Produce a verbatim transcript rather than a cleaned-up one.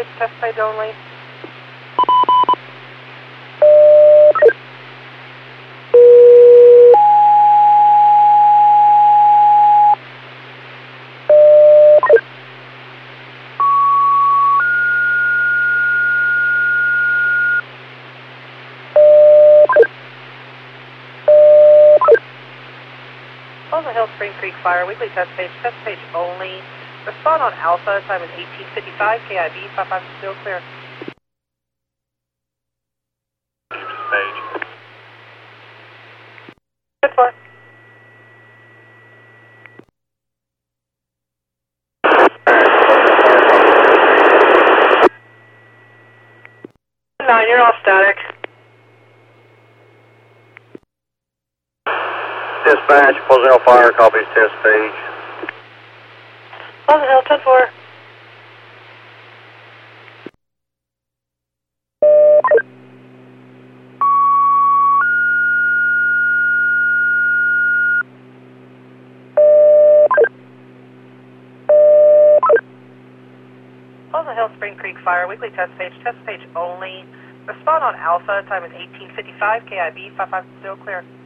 page, test page only. Pleasant Hill Spring Creek Fire, weekly test page, test page only. Respond on Alpha, time is eighteen fifty-five, K I B five five zero clear. Page. Good for. Nine, you're off static. Dispatch, Pleasant Hill Fire, copies test page. Pleasant Hill, ten four. Pleasant Hill Spring Creek Fire, weekly test page, test page only. Respond on Alpha, time is eighteen fifty-five, K I B five five zero clear.